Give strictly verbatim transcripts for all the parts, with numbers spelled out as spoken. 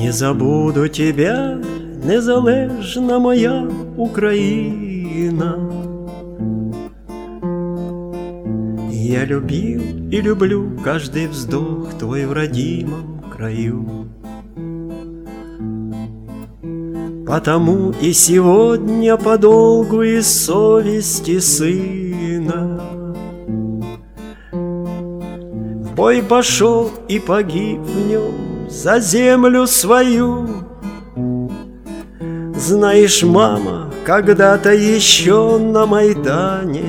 Не забуду тебя, незалежна моя Україна. Я любил и люблю каждый вздох твой в родимом краю. Потому и сегодня по долгу и совести сына в бой пошел и погиб в нем за землю свою. Знаешь, мама, когда-то еще на Майдане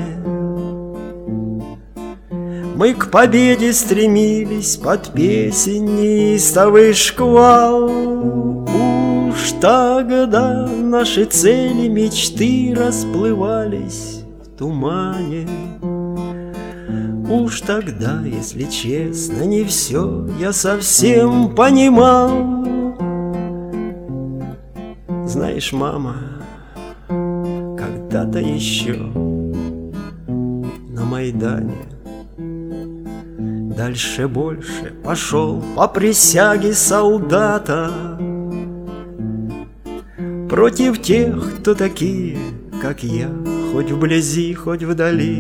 мы к победе стремились под песень неистовый шквал. Уж тогда наши цели, мечты расплывались в тумане. Уж тогда, если честно, не все я совсем понимал. Знаешь, мама, когда-то еще на Майдане дальше больше пошел по присяге солдата против тех, кто такие, как я, хоть вблизи, хоть вдали.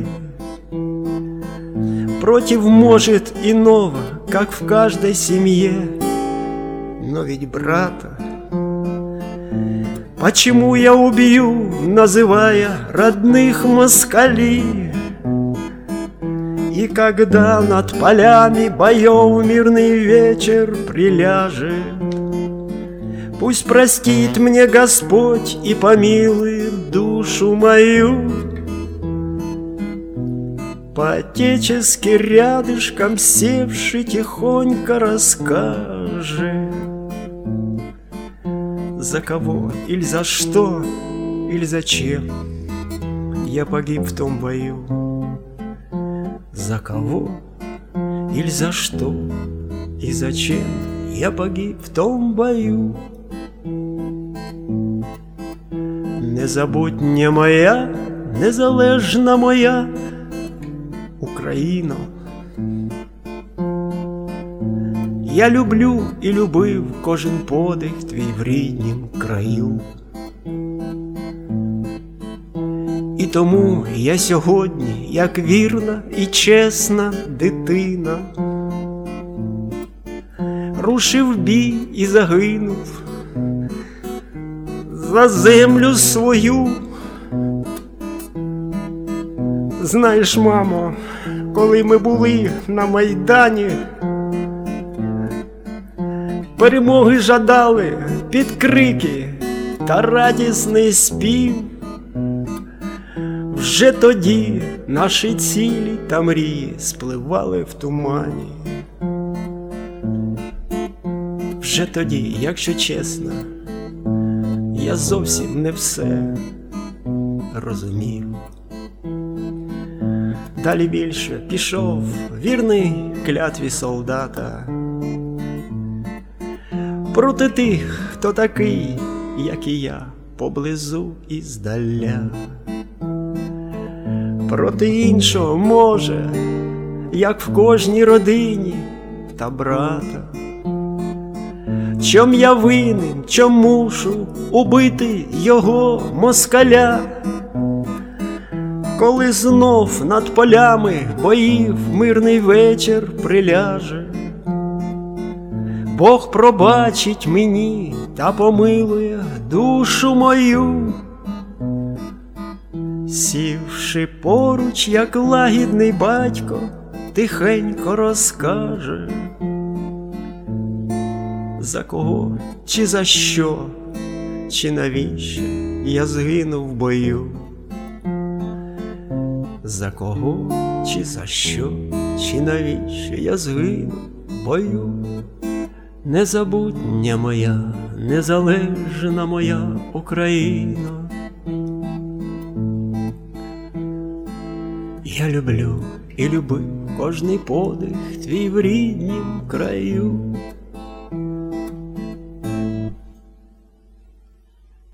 Против, может, иного, как в каждой семье, но ведь брата почему я убью, называя родных москалей? И когда над полями боев мирный вечер приляжет, пусть простит мне Господь и помилует душу мою. По-отечески рядышком севший тихонько расскажет, за кого или за что, или зачем я погиб в том бою. За кого или за что и зачем я погиб в том бою. Не забудь, не моя, незалежна моя Україно. Я люблю і любив кожен подих твій в ріднім краю. І тому я сьогодні, як вірна і чесна дитина, рушив в бій і загинув за землю свою. Знаєш, мамо, коли ми були на Майдані, перемоги жадали під крики та радісний спів. Вже тоді наші цілі та мрії спливали в тумані. Вже тоді, якщо чесно, я зовсім не все розумів. Далі більше пішов вірний клятві солдата проти тих, хто такий, як і я, поблизу і здаля. Проти іншого, може, як в кожній родині та брата. Чом я винен, чом мушу убити його, москаля? Коли знов над полями боїв мирний вечір приляже, Бог пробачить мені та помилує душу мою. Сівши поруч, як лагідний батько, тихенько розкаже, за кого, чи за що, чи навіщо я згинув в бою. За кого, чи за що, чи навіщо я згинув в бою. Незабутня моя, незалежна моя Україна. Я люблю і любив кожний подих твій в ріднім краю.